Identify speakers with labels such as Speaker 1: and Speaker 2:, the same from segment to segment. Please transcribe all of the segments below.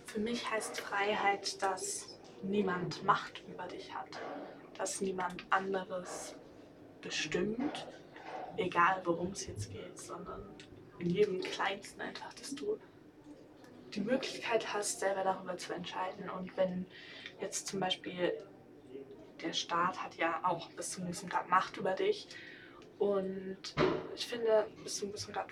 Speaker 1: Für mich heißt Freiheit, dass niemand Macht über dich hat, dass niemand anderes bestimmt, egal worum es jetzt geht, sondern in jedem Kleinsten einfach, dass du die Möglichkeit hast, selber darüber zu entscheiden. Und wenn jetzt zum Beispiel der Staat hat ja auch bis zu einem gewissen Grad Macht über dich, und ich finde, bis zu einem gewissen Grad,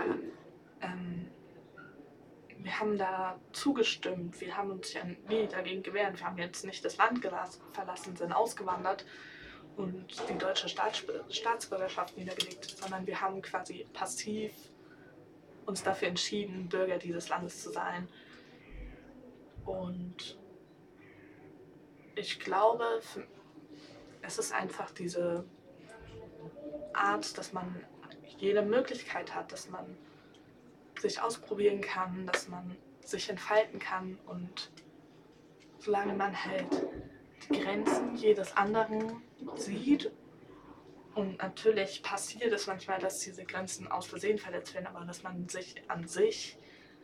Speaker 1: wir haben da zugestimmt, wir haben uns ja nie dagegen gewehrt, wir haben jetzt nicht das Land verlassen, sind ausgewandert und die deutsche Staatsbürgerschaft niedergelegt, sondern wir haben quasi passiv uns dafür entschieden, Bürger dieses Landes zu sein. Und ich glaube, es ist einfach diese Art, dass man jede Möglichkeit hat, dass man sich ausprobieren kann, dass man sich entfalten kann, und solange man halt die Grenzen jedes anderen sieht, und natürlich passiert es manchmal, dass diese Grenzen aus Versehen verletzt werden, aber dass man sich an sich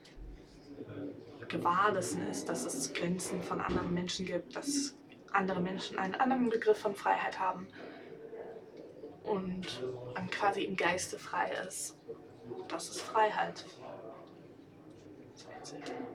Speaker 1: gewahr dessen ist, dass es Grenzen von anderen Menschen gibt, dass andere Menschen einen anderen Begriff von Freiheit haben und man quasi im Geiste frei ist. Das ist Freiheit.